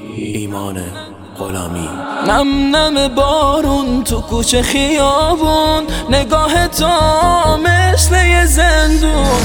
ایمان غلامی. نم نم بارون تو کوچه خیابون، نگاه تو مثل یه زندون.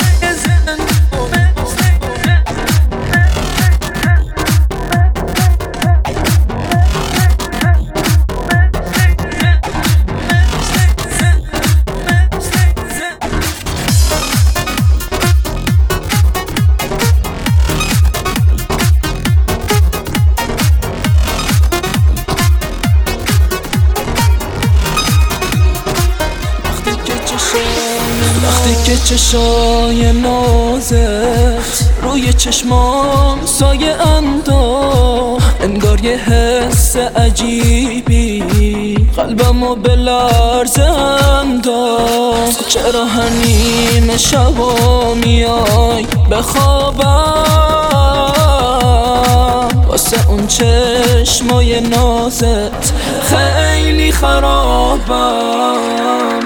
وقتی که چشای نازت روی چشمام سایه انداخت، انگار یه حس عجیبی قلبمو به لرزه انداخت. چرا هر نیمه شبا میای بخوابم، واسه اون چشمای نازت خیلی خرابم.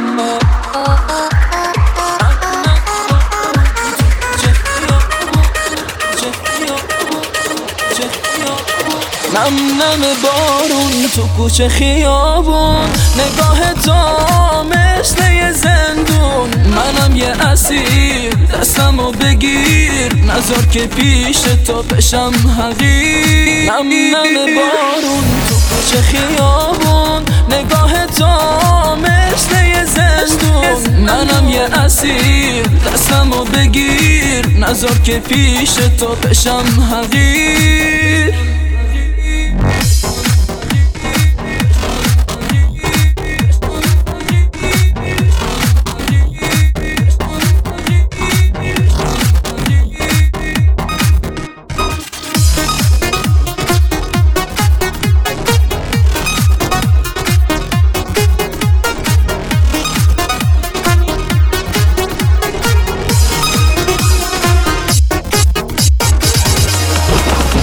نم نم بارون تو کوچه خیابون، نگاه تو مثل یه زندون. منم یه اسیر، دستمو بگیر، نذار که پیش تو بشم حقیر. نم نم بارون تو کوچه خیابون، نگاه تو مثل یه زندون. منم یه اسیر، دستمو بگیر، نذار که پیش تو بشم حقیر.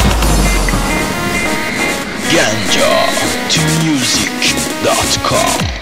Ganja to music.com